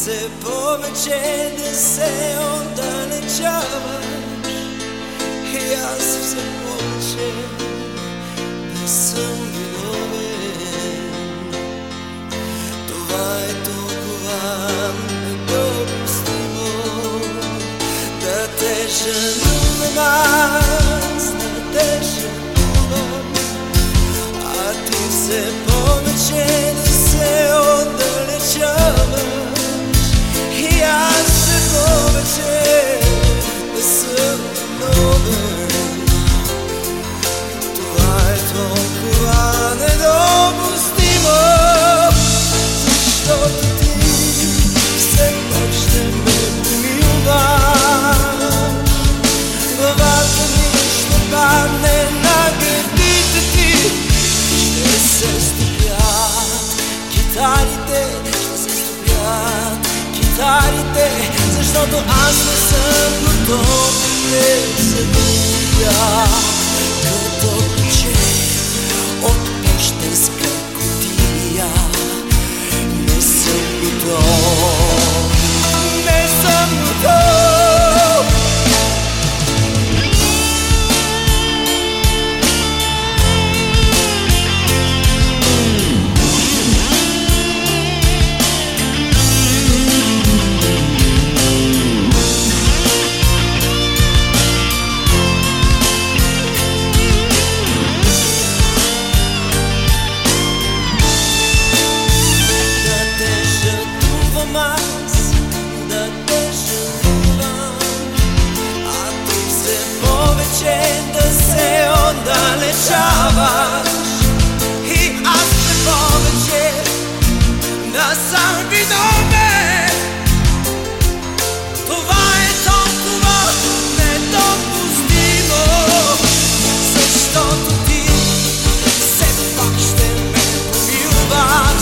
все повече да се отдалечаваш и аз все повече да съм виновен. Това е толкова недопустимо да те жълнувам аз, да те жълнувам, а ти все повече да се отдалечаваш и аз все повече да съм виновен. Това е толкова недопустимо, защото ти все пак ще ме помилваш. Главата ми ще падне на гърдите ти, ще се стопят китарите, ще се стопят китарите, защото аз не съм готов да те загубя. Като ключе от пощенска кутия не съм готов, не съм готов. Да се отдалечаваш и аз все повече да съм виновен. Това е толкова недопустимо, защото ти все пак ще ме помилваш.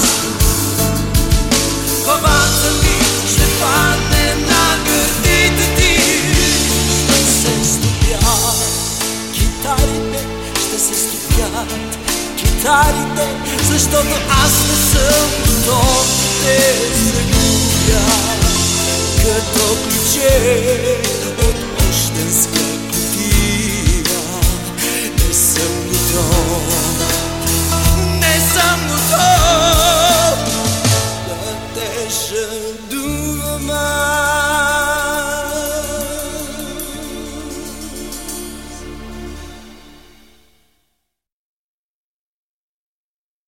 Главата ми ще падне на гърдите ти, ще се стопят китарите, ще се стопят китарите, защото аз не съм готов да те